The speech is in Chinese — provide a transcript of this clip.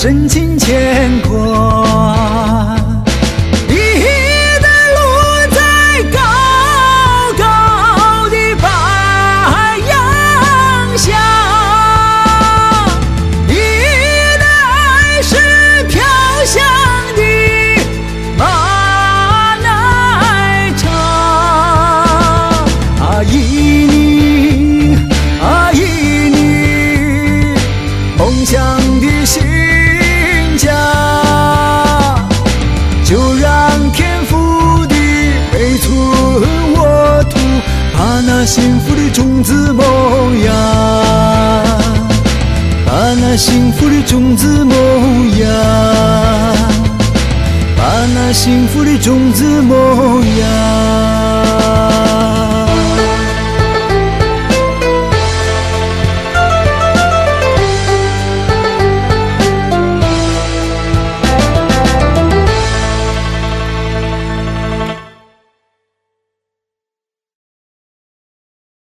深情牵挂。你的路在高高的白杨下，你的爱是飘香的马奶茶。阿依你，阿依你，梦想的新家，就让天父的每寸沃土，把那幸福的种子萌芽，把那幸福的种子萌芽，把那幸福的种子萌芽。